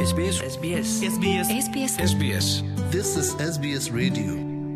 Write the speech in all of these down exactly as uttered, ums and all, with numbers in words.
SBS SBS SBS SBS SBS This is เอส บี เอส Radio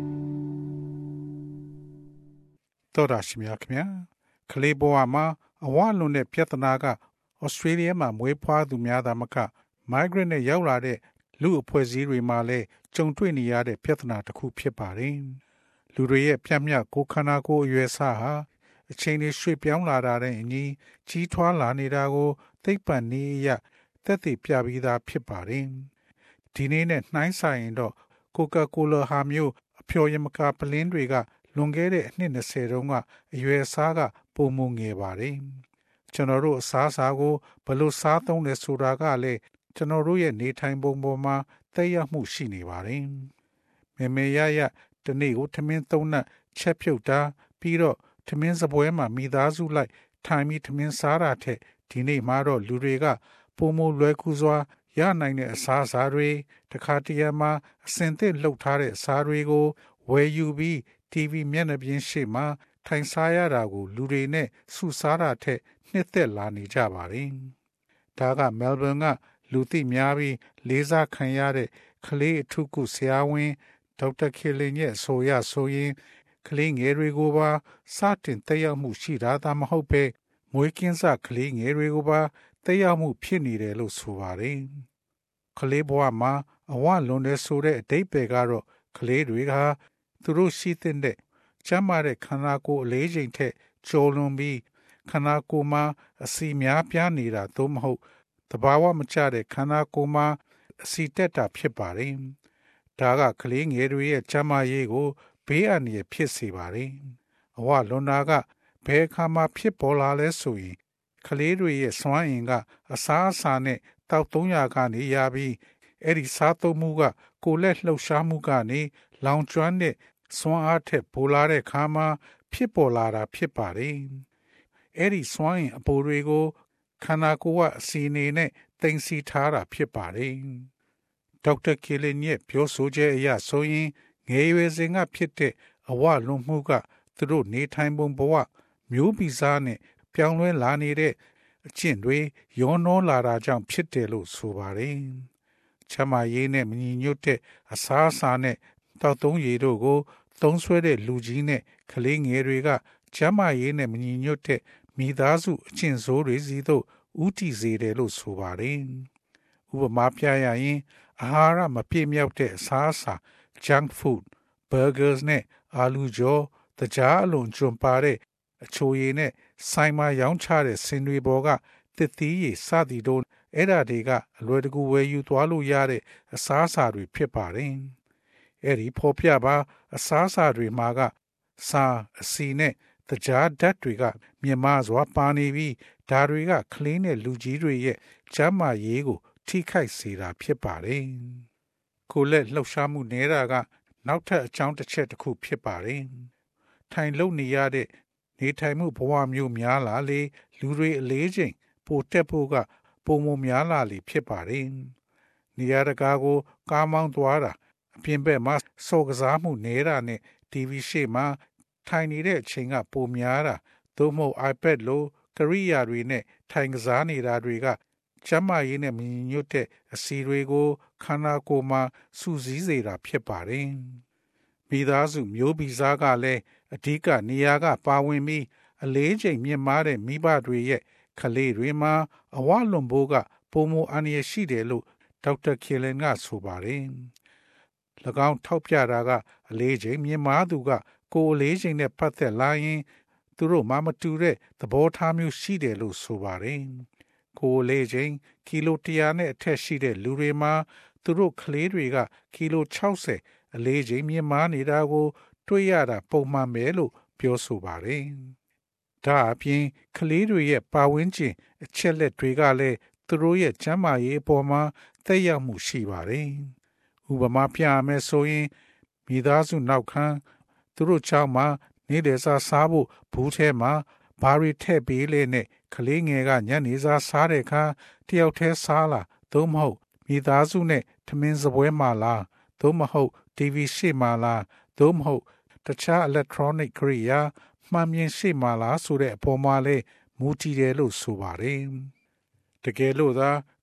တော်ရရှိမြခင်ဗျာကလေးဘဝမှာအဝလွန်တဲ့ပြဿနာကဩစတြေးလျမှာမွေးဖွားသူများသာမက migrant နဲ့ရောက်လာတဲ့လူအဖွဲ့အစည်းတွေမှာလည်းကြုံတွေ့နေရတဲ့ပြဿနာတစ်ခုဖြစ်ပါတယ်လူတွေရဲ့ပြတ်မြတ်ကိုခန္ဓာကိုယ်အရွယ်အစားဟာအချိန်လေးရွှေ့ပြောင်းလာတာတဲ့အညီကြီးထွားလာနေတာကိုသိပ္ပံနည်းအရသက်သေပြပြီးသားဖြစ်ပါတယ်ဒီနေ့နဲ့နှိုင်းဆိုင်ရင်တော့ကိုကာကိုလာဟာမျိုးအဖျော်ယမကာပလင်းတွေကလွန်ခဲ့တဲ့အနှစ်၂၀တုန်းကအရွယ်အစားကပုံမငယ်ပါတယ်ကျွန်တော်တို့အစားအစာကိုဘယ်လိုစားသုံးလဲဆိုတာကလည်းကျွန်တော်တို့ရဲ့နေထိုင်ပုံပေါ်မှာသက်ရောက်မှုရှိနေပါတယ်မေမေရရတနေ့ကိုထမင်းသုံးနပ်ချက်ဖြုတ်တာပြီးတော့ထမင်းစပွဲမှာမိသားစုလိုက်ထိုင်ပြီးထမင်းစားတာထက်ဒီနေ့မှတော့လူတွေကပုံမလွယ်ကူစွာရနိုင်တဲ့အစားအစာတွေတခါတရံမှာအစင်သစ်လှုပ်ထားတဲ့အစားတွေကိုဝယ်ယူပြီး တီဗီ မျက်နှာပြင်ရှေ့မှာထိုင်စားရတာကိုလူတွေနဲ့စုစားတာထက်နှစ်သက်လာနေကြပါတယ်။ဒါကမဲလ်ဘန်ကလူသိများပြီးလေးစားခံရတဲ့ကလေးအထုကုဆရာဝန်ဒေါက်တာခေလင်ရဲ့ဆိုရဆိုရင်ကလေးငယ်တွေကိုပါစတင်သက်ရောက်မှုရှိတာသာမဟုတ်ပဲမွေးကင်းစကလေးငယ်တွေကိုပါသက်ရောက်မှုဖြစ်နေတယ်လို့ဆိုပါတယ်။ကလေးဘဝမှာအဝလွန်တဲ့ဆိုတဲ့အဓိပ္ပာယ်ကတော့ကလေးတွေကသူတို့ရှိတဲ့ကျမ်းမာတဲ့ခန္ဓာကိုယ်အလေးချိန်ထက်ကျော်လွန်ပြီးခန္ဓာကိုယ်မှာအစီများပြားနေတာသို့မဟုတ်တဘာဝမကျတဲ့ခန္ဓာကိုယ်မှာအစီတက်တာဖြစ်ပါတယ်။ဒါကကလေးငယ်တွေရဲ့ကျန်းမာရေးကိုဘေးအန္တရာယ်ဖြစ်စေပါတယ်။အဝလွန်တာကဘယ်အခါမှဖြစ်ပေါ်လာလဲဆိုရင်ကလေးတွေရဲ့စွမ်းအင်ကအစားအစာနဲ့တောက်သုံးရာကနေရပြီးအဲ့ဒီစားသုံးမှုကကိုယ်လက်လှုပ်ရှားမှုကနေလောင်ကျွမ်းတဲ့စွမ်းအားထက်ပိုလာတဲ့ခါမှာဖြစ်ပေါ်လာတာဖြစ်ပါတယ်။အဲ့ဒီစွမ်းအင်အပိုတွေကိုခန္ဓာကိုယ်ကအစီအနေနဲ့တင်စီထားတာဖြစ်ပါတယ်။ဒေါက်တာကေလင်ရဲ့ပြောဆိုချက်အရဆိုရင်ငယ်ရွယ်စဉ်ကဖြစ်တဲ့အဝလွန်မှုကသူတို့နေထိုင်ပုံဘဝမျိုးဗီဇနဲ့ပြောင်းလဲလာနေတဲ့အကျင့်တွေရောနှောလာတာကြောင့်ဖြစ်တယ်လို့ဆိုပါတယ်။ချမ်းသာရေးနဲ့မညီညွတ်တဲ့အစားအစာနဲ့တောက်သုံးရည်တို့ကိုသုံးဆွဲတဲ့လူကြီးနဲ့ကလေးငယ်တွေကချမ်းသာရေးနဲ့မညီညွတ်တဲ့မိသားစုအကျင့်ဆိုးတွေစီတို့ဥတီစေတယ်လို့ဆိုပါတယ်။ဥပမာပြရရင်အာဟာရမပြည့်မြောက်တဲ့အစားအစာ junk food burgers နဲ့အာလူကြောတကြားအလွန်ကျွံပါတဲ့အချိုရည်နဲ့ဆိုင်မှာရောင်းချတဲ့ဆင်တွေပေါ်ကတစ်သီးရည်စသည်တို့အဲ့ဒါတွေကအလွယ်တကူဝယ်ယူသွားလို့ရတဲ့အစားအစာတွေဖြစ်ပါတယ်။အဲ့ဒီဖော်ပြပါအစားအစာတွေမှာကစာအစီနဲ့တကြားဓာတ်တွေကမြင့်မားစွာပါနေပြီးဒါတွေကကလေးနဲ့လူကြီးတွေရဲ့ကျန်းမာရေးကိုထိခိုက်စေတာဖြစ်ပါတယ်။ကိုယ်လက်လှုပ်ရှားမှုနေတာကနောက်ထပ်အကြောင်းတစ်ချက်တစ်ခုဖြစ်ပါတယ်။ထိုင်လုံနေရတဲ့နေထိုင်မှုဘဝမျိုးများလာလေလူတွေအလေးချိန်ပိုတက်ဖို့ကပုံမများလာလေဖြစ်ပါတယ်။နေရာတကာကိုကားမောင်းသွားတာအပြင်ဘက်မှာစော်ကစားမှုနေတာနဲ့ တီဗီ ရှေ့မှာထိုင်နေတဲ့အချိန်ကပိုများတာသို့မဟုတ် iPad လိုကရိယာတွေနဲ့ထိုင်ကစားနေတာတွေကကျန်းမာရေးနဲ့မညီညွတ်တဲ့အစီတွေကိုခန္ဓာကိုယ်မှာစူးစီးစေတာဖြစ်ပါတယ်။မိသားစုမျိုးဗီဇကလည်းအဓိကနေရာကပါဝင်ပြီးအလေးချိန်မြင့်မားတဲ့မိဘတွေရဲ့ကလေးတွေမှာအဝလွန်ဖို့ကပုံမအန္တရာယ်ရှိတယ်လို့ဒေါက်တာခေလင်ကဆိုပါတယ်။၎င်းထောက်ပြတာကအလေးချိန်မြင့်မားသူကကိုယ်အလေးချိန်နဲ့ပတ်သက်လာရင်သူတို့မှမတူတဲ့သဘောထားမျိုးရှိတယ်လို့ဆိုပါတယ်။ကိုယ်အလေးချိန်ကီလိုတစ်ရာနဲ့အထက်ရှိတဲ့လူတွေမှာသူတို့ကလေးတွေကကီလို၆၀အလေးချိန်မြင့်မားနေတာကိုတွေ့ရတာပုံမှန်ပဲလို့ပြောဆိုပါတယ်။ဒါအပြင်ကလေးတွေရဲ့ပါဝင်ခြင်းအချက်လက်တွေကလည်းသူတို့ရဲ့ကျန်းမာရေးအပေါ်မှာသက်ရောက်မှုရှိပါတယ်။ဥပမာပြရမယ်ဆိုရင်မိသားစုနောက်ခန်းသူတို့ချောင်းမှာနေတဲ့စားစားဖို့ဘူးထဲမှာဘာတွေထည့်ပေးလဲနဲ့ကလေးငယ်ကညနေစားစားတဲ့အခါတယောက်တည်းစားလာသို့မဟုတ်မိသားစုနဲ့ထမင်းစပွဲမှာလားသို့မဟုတ်တီဗီရှေ့မှာလားသို့မဟုတ်တခြား electronic ကိရိယာမှန်မြင်ရှေ့မှာလားဆိုတဲ့အပေါ်မှာလဲမူတည်တယ်လို့ဆိုပါတယ်။တကယ်လို့သာက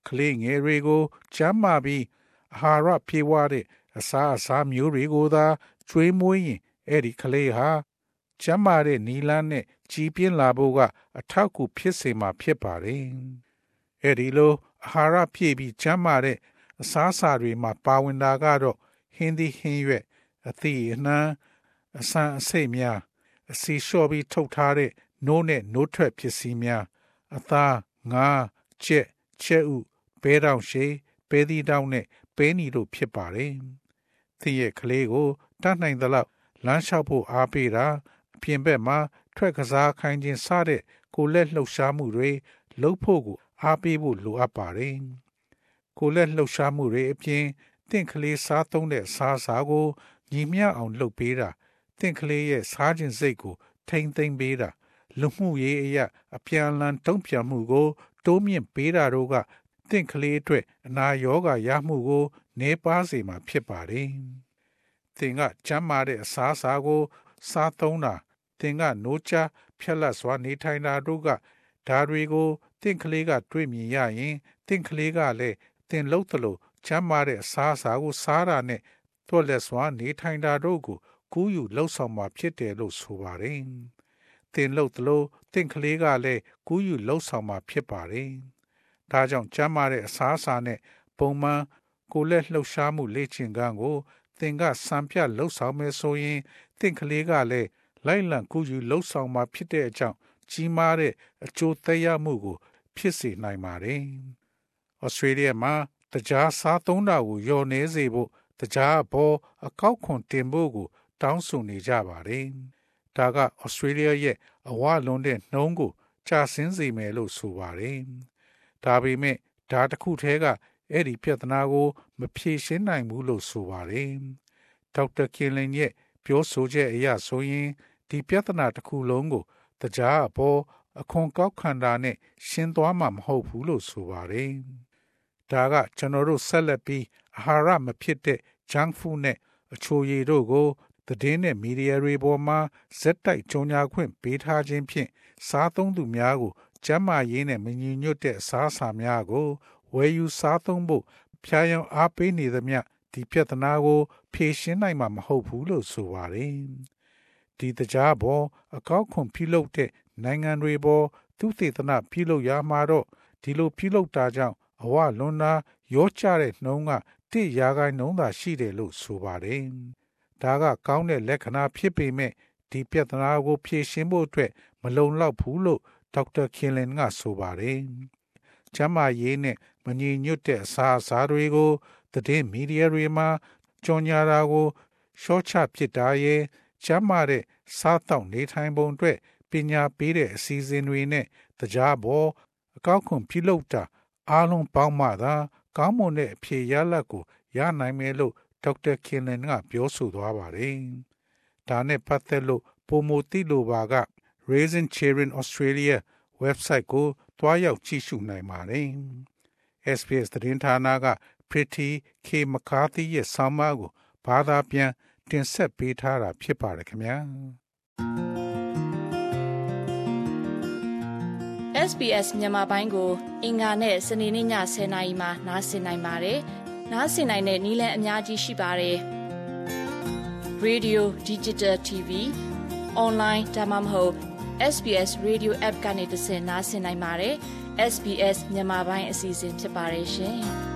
ကလေးငယ်တွေကိုကျန်းမာပြီးအာဟာရပြည့်ဝတဲ့အစာအစာမျိုးတွေကိုသာကျွေးမွေးရင်အဲ့ဒီကလေးဟာကျန်းမာတဲ့နီလန်းနဲ့ကြီးပြင်းလာဖို့ကအထောက်အကူဖြစ်စေမှာဖြစ်ပါတယ်။အဲ့ဒီလိုအာဟာရပြည့်ပြီးကျန်းမာတဲ့အစာအစာတွေမှာပါဝင်တာကတော့ဟင်းသီးဟင်းရွက်အသီးအနှံအဆန်အဆိပ်များအစီလျှော့ပြီးထုတ်ထားတဲ့နိုးနဲ့နိုးထွက်ပစ္စည်းများအသားငါးချက်ချက်ဥပဲတောင်ရှည်ပဲသီးတောင်နဲ့ပဲနီတို့ဖြစ်ပါတယ်။သင်ရဲ့ကလေးကိုတတ်နိုင်သလောက်လမ်းလျှောက်ဖို့အားပေးတာအပြင်ဘက်မှာထွက်ကစားခိုင်းခြင်းစတဲ့ကိုယ်လက်လှုပ်ရှားမှုတွေလုပ်ဖို့ကိုအားပေးဖို့လိုအပ်ပါတယ်။ကိုယ်လက်လှုပ်ရှားမှုတွေအပြင်တင့်ကလေးစားသုံးတဲ့စားစားကိုညီမျှအောင်လုပ်ပေးတာတင့်ကလေးရဲ့စားခြင်းစိတ်ကိုထိမ့်သိမ့်ပေးတာလူမှုရေးအရာအပြန်အလှန်တုံ့ပြန်မှုကိုတိုးမြင့်ပေးတာတို့ကတင့်ကလေးအတွက်အနာရောဂါရမှုကိုနေပါစေမှာဖြစ်ပါတယ်။သင်ကကျန်းမာတဲ့အစားအစာကိုစားသုံးတာသင်ကနိုးချဖြက်လက်စွာနေထိုင်တာတို့ကဓာတွေကိုတင့်ကလေးကတွေ့မြင်ရရင်တင့်ကလေးကလည်းသင်လှုပ်သလိုကျန်းမာတဲ့အစားအစာကိုစားတာနဲ့တွက်လက်စွာနေထိုင်တာတို့ကိုကူးယူလှုပ်ဆောင်မှာဖြစ်တယ်လို့ဆိုပါတယ်။သင်လှုပ်သလိုတင့်ကလေးကလည်းကူးယူလှုပ်ဆောင်မှာဖြစ်ပါတယ်။ဒါကြောင့်ကျန်းမာတဲ့အစားအစာနဲ့ပုံမှန်ကိုယ်လက်လှုပ်ရှားမှုလေ့ကျင့်ခန်းကိုသင်ကစံပြလှုပ်ဆောင်မယ်ဆိုရင်တင့်ကလေးကလည်းလိုက်လံကူးယူလှုပ်ဆောင်မှာဖြစ်တဲ့အကြောင်းကြီးမားတဲ့အကျိုးသက်ရောက်မှုကိုဖြစ်စေနိုင်ပါတယ်။ Australia မှာတကြားစားသုံးတာကိုလျော့နေစေဖို့တကြားအပေါ်အကောက်ခွန်တင်ဖို့ကိုတောင်းဆိုနေကြပါတယ်။ဒါက Australia ရဲ့အဝလွန်တဲ့နှုံးကိုကျဆင်းစေမယ်လို့ဆိုပါတယ်။ဒါပေမဲ့ဒါတစ်ခုတည်းကအဲ့ဒီပြဿနာကိုမဖြေရှင်းနိုင်ဘူးလို့ဆိုပါတယ်။ဒေါက်တာကင်လင်ရဲ့ပြောဆိုချက်အရဆိုရင်ဒီပြဿနာတစ်ခုလုံးကိုတကြားအပေါ်အခွန်ကောက်ခံတာနဲ့ရှင်းသွားမှာမဟုတ်ဘူးလို့ဆိုပါတယ်။ဒါကကျွန်တော်တို့ဆက်လက်ပြီးအာဟာရမဖြစ်တဲ့ junk food နဲ့အချိုရည်တို့ကိုသတင်းနဲ့မီဒီယာတွေပေါ်မှာဇက်တိုက်ကြော်ညာခွင့်ပေးထားခြင်းဖြင့်စားသုံးသူများကိုကျန်းမာရေးနဲ့မညီညွတ်တဲ့အစားအစာများကိုဝယ်ယူစားသုံးဖို့ဖျားယောင်းအားပေးနေသမျှဒီပြဿနာကိုဖြေရှင်းနိုင်မှာမဟုတ်ဘူးလို့ဆိုပါတယ်။ဒီတကြားပေါ်အကောက်ခွန်ပြုလုပ်တဲ့နိုင်ငံတွေပေါ်သူသေသနာပြုလုပ်ရမှာတော့ဒီလိုပြုလုပ်တာကြောင့်အဝလွန်တာရောကျတဲ့နှုံးကတစ်ရာခိုင်နှုန်းသာရှိတယ်လို့ဆိုပါတယ်။ဒါကကောင်းတဲ့လက္ခဏာဖြစ်ပေမဲ့ဒီပြဿနာကိုဖြေရှင်းဖို့အတွက်မလုံလောက်ဘူးလို့ဒေါက်တာကင်လင်ကဆိုပါတယ်။ကျန်းမာရေးနဲ့မညီညွတ်တဲ့အစားအစာတွေကိုသတင်းမီဒီယာတွေမှာကြော်ညာတာကိုရှော့ချပစ်တာရဲ့ကျန်းမာတဲ့စားတောက်နေထိုင်ပုံအတွက်ပညာပေးတဲ့အစီအစဉ်တွေနဲ့တကြားပေါ်အကောက်ခွန်ပြုလုပ်တာအားလုံးပေါင်းမှသာကောင်းမွန်တဲ့အဖြေရလဒ်ကိုရနိုင်မယ်လို့ဒေါက်တာကင်လင်ကပြောဆိုသွားပါတယ်။ဒါနဲ့ပတ်သက်လို့ပိုမိုသိလိုပါက Raising Children Australia website ကိုတွားရောက်ကြည့်ရှုနိုင်ပါတယ်။ เอส บี เอส သတင်းဌာနက Pretty K McCarthy ရဲ့ဆောင်းပါးကိုဘာသာပြန်တင်ဆက်ပေးထားတာဖြစ်ပါတယ်ခင်ဗျာ။เอส บี เอส မြန်မာပိုင်းကိုအင်္ဂါနဲ့စနေနေ့ညဆယ်နာရီမှနားဆင်နိုင်ပါတယ်။နားဆင်နိုင်တဲ့နည်းလမ်းအများကြီးရှိပါတယ်။ Radio Digital တီ ဗီ Online ဒါမှမဟုတ် เอส บี เอส Radio App ကနေတဆင့်နားဆင်နိုင်ပါတယ်။ เอส บี เอส မြန်မာပိုင်းအစီအစဉ်ဖြစ်ပါတယ်ရှင်။